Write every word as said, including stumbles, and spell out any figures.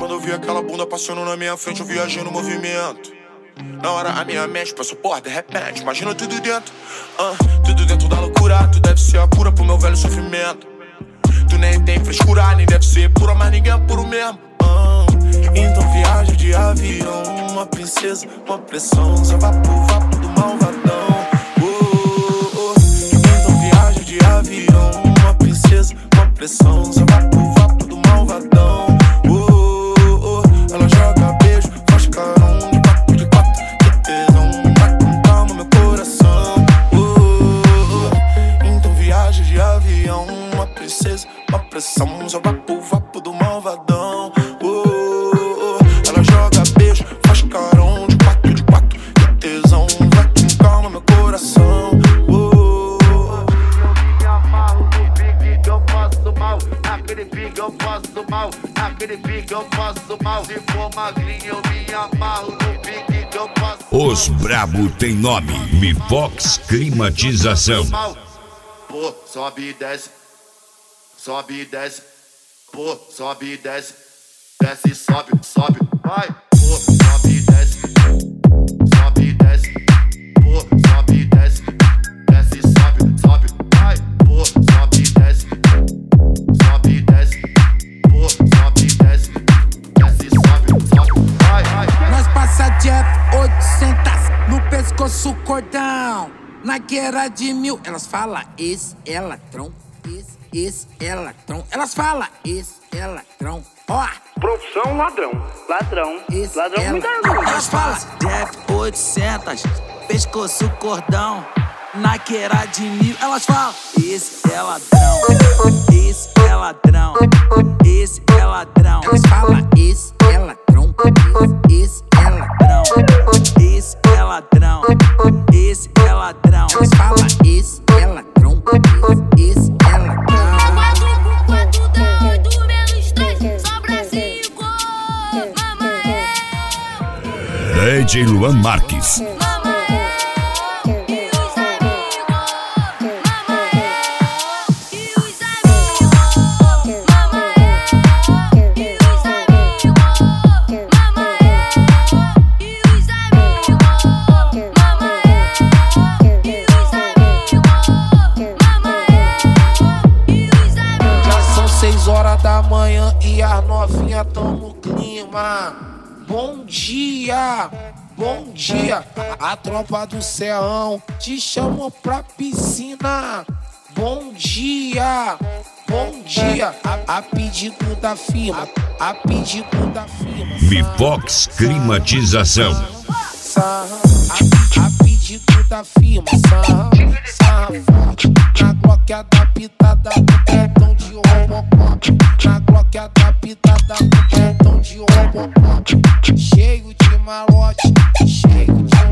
Quando eu vi aquela bunda passando na minha frente, eu viajei no movimento. Na hora a minha mente passou por de repente, imagina tudo dentro, uh, tudo dentro da loucura. Tu deve ser a cura pro meu velho sofrimento. Tu nem tem frescura, nem deve ser pura, mas ninguém é puro mesmo, uh. Então viaja de avião, uma princesa, uma pressão, só vapo, vapo do malvadão, uh, uh. Então viaja de avião, uma princesa, uma pressão, só vapo, vapo do malvadão, uh, uh. Ela joga beijo, faz carão de quatro, de quatro, que tesão, vai com calma meu coração, uh, uh. Então viaja de avião, uma princesa, uma pressão, só vapo, vapo do malvadão, uh, uh. Ela joga beijo, faz carão de quatro, de quatro, que tesão, vai com calma meu coração, uh, uh. Eu me amarro no pique, eu faço mal. Naquele pique eu faço mal. Naquele pique eu faço mal. Se for magrinho eu me amarro no pique que eu faço mal. Os brabo tem nome, Mivox Climatização. Pô, sobe e desce, sobe e desce, pô, sobe e desce, desce e sobe, sobe, vai, pô, sobe e desce, sobe e desce, pô, sobe e desce, desce e sobe, sobe, vai, pô, sobe e desce, sobe e desce, pô, sobe e desce, desce e sobe, sobe, vai, vai. Nós passa Jeff oitocentos no pescoço cordão. Na guerra de mil, elas falam esse é ladrão, esse, esse é ladrão. Elas falam esse é ladrão, ó. Profissão ladrão, ladrão, Esse ladrão é muita ladrão. coisa. Elas falam Jeff oitocentos, pescoço cordão. Na guerra de mil, elas falam esse é ladrão, esse é ladrão, esse é ladrão. Elas falam esse é ladrão, esse é ladrão, Esse é ladrão, esse é ladrão. elas falam esse é ladrão, esse é ladrão. quatro por quatro dá oito menos três, sobra cinco. Mamãe, D J Luan Marques. mamãe, e os amigos. Mamãe, e os amigos. Mamãe, e os amigos. Mamãe, e os amigos. Mamãe, e os amigos. Mamãe, e os amigos. Já são seis horas da manhã e as novinhas tão no clima. Bom dia, bom dia. A, a tropa do Serrão te chamou pra piscina. Bom dia, bom dia. A, a pedido da firma, a pedido da firma. Mivox Climatização. Sarra, a, a pedido da firma. Sarra, sarra forte. Na Glock adaptada com cartão de Robocop. Na Glock adaptada com cartão de Robocop. Cheio de malote, cheio de